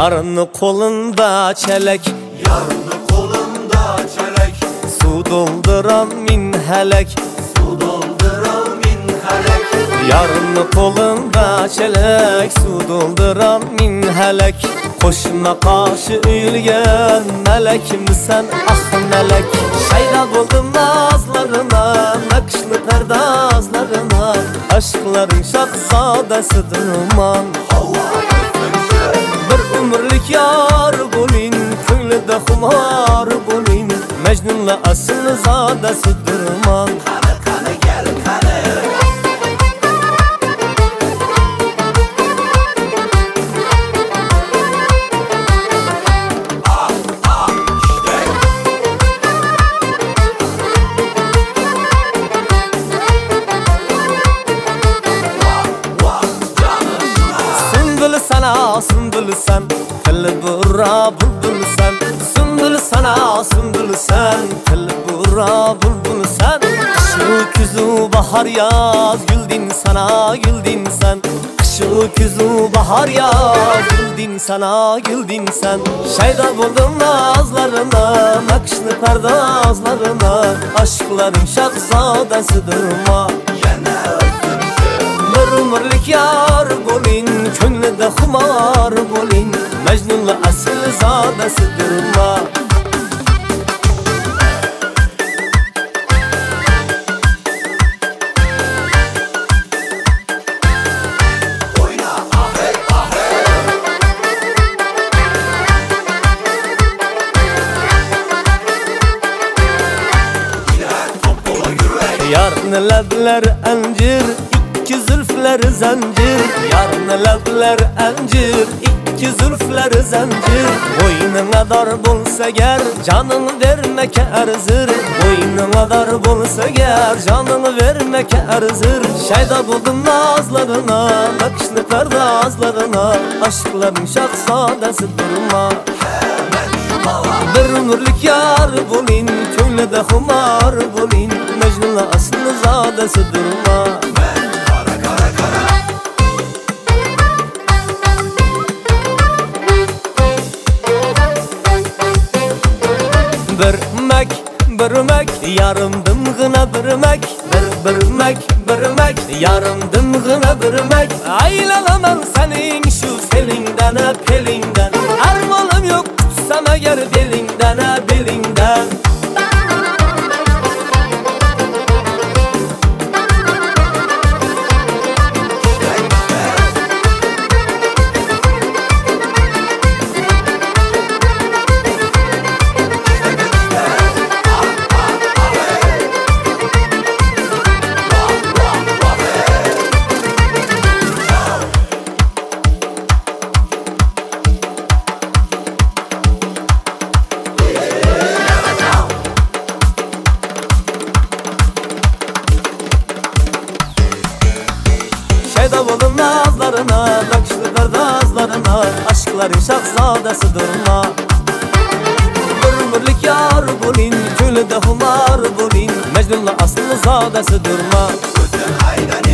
Yarını kolunda çelek, yarını kolunda çelek, su dolduran min helek, su dolduran min helek. yarını kolunda çelek, su dolduran min helek. Koşuna karşı üyülgen melek misen ah melek. Şayda buldum nazlarına, nakışlı perdazlarına, aşkların şahzadesidirman. Bir ömürlük yar bulin, köylüde humar bulin, Mecnun'la asıl zadesidirman. Kanı kanı gel kanı. Sümbül sen, tel bura bulbul sen. Sümbül sana, sümbül sen, tel bura bulbul sen. Kışı küzü bahar yaz, güldin sana, güldin sen. Kışı küzü bahar yaz, güldin sana, güldin sen. Şeyda buldum nazlarına, nakışlı perdazlarına, aşkların şahzadesidirma. Bir ömürlük yar bolin, köngülde humar bolin, Mecnun'la asıl zadesidirma. Oyna ahey ahey. Gider topola yürek. Yarın lebler encir, İki zülfler zincir, yarın lebler encir, iki zülfler zincir. Boynuna dar bulsa ger, canını vermek erzir. Boynuna dar bulsa ger, canını vermek erzir. Şeyda buldum nazlarına, nakışlı perdazlarına, aşkların şahzadesidirma. Bir ömürlük yar bulin, köylüde humar bulin, Mecnun'la aslı zadesidirma. Birmek, yarımdım gına birmek. Birmek, yarımdım gına birmek. Aylanamam senin şu selinden pelinden. Armalım yok tutsam eğer belinden belinden. Şeyda buldum nazlarına, nakışlı perdazlarına, aşkların şahzadesidirma. Bir ömürlük yar bulin, köylüde humar bulin, Mecnun'la aslı zadesidirma. Gözün aydan